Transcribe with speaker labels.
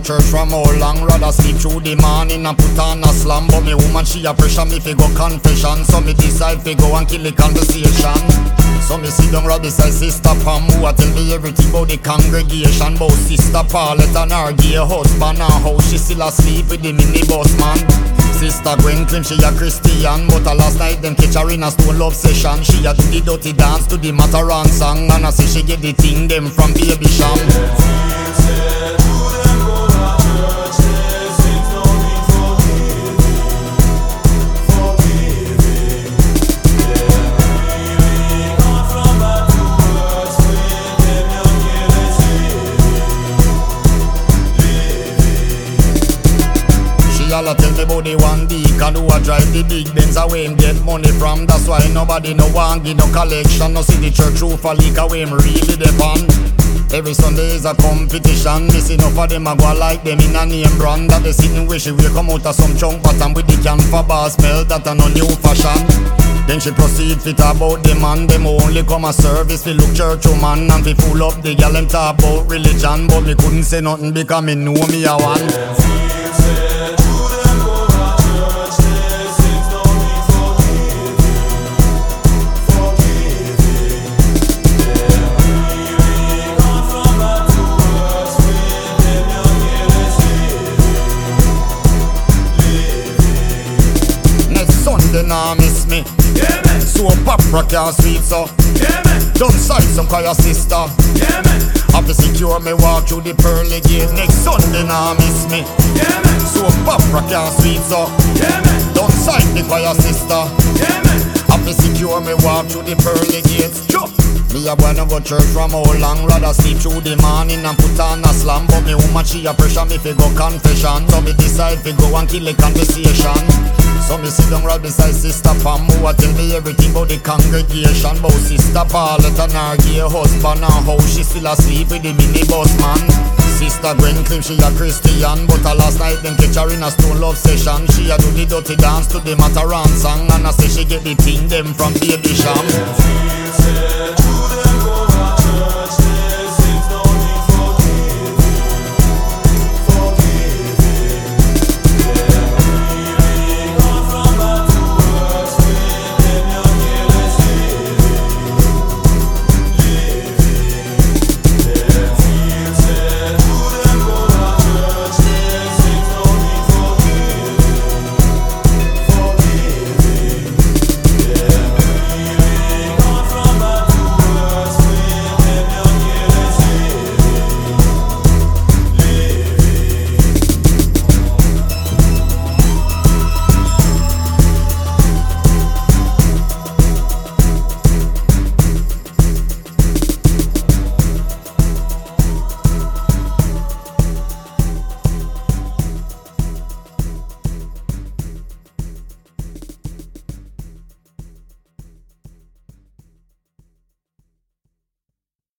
Speaker 1: church from how long. Rather sleep through the morning and put on a slam. But me woman she a pressure me fi go confession. So me decide fi go and kill the conversation. So me sit down right beside Sister Pam, who a tell me everything about the congregation. About Sister Paulette and her gay husband, and how she still asleep with the minibus man. Sister Gwen claim she a Christian, but last night them catch her in a stone love session. She a do the dirty dance to the Mataran song, and I say she get the thing them from Baby Sham. Y'all tell me about the one deacon who a drive the big Benz away him get money from. That's why nobody no want give no collection. No see the church roof a leak away him really depend. Every Sunday is a competition. Missing enough of them a go like them in a name brand. That they sitting where she will come out of some chunk pattern with the can for bar smell that a no new fashion. Then she proceed fit about the man. Them only come a service fi look church woman and fi full up the gal them talk about religion. But me couldn't say nothing because me know me a one. Sunday nah miss me.
Speaker 2: Yeah, man.
Speaker 1: So Papa can't sweet so.
Speaker 2: Yeah, man.
Speaker 1: Don't side some call your sister.
Speaker 2: Yeah, man.
Speaker 1: Have to secure me walk through the pearly gate. Next Sunday nah miss me.
Speaker 2: Yeah, man.
Speaker 1: So Papa can't sweet so.
Speaker 2: Yeah, man.
Speaker 1: Don't side me call your sister.
Speaker 2: Yeah, man.
Speaker 1: Have to secure me walk through the pearly gates. Chop. Me a boy no go church from how long. Rather sleep through the morning and put on a slam. But me woman she a pressure me fi go confession. So me decide fi go and kill the conversation. So me sit down right beside Sister Pam, who a tell me everything about the congregation. About Sister Paulette and her gay husband, and how she still asleep with the minibus man. Sister Gwen claim she a Christian, but last night them catch her in a stone love session. She a do the dirty dance to the Mataran song, and I say she get the thing them from Baby Sham.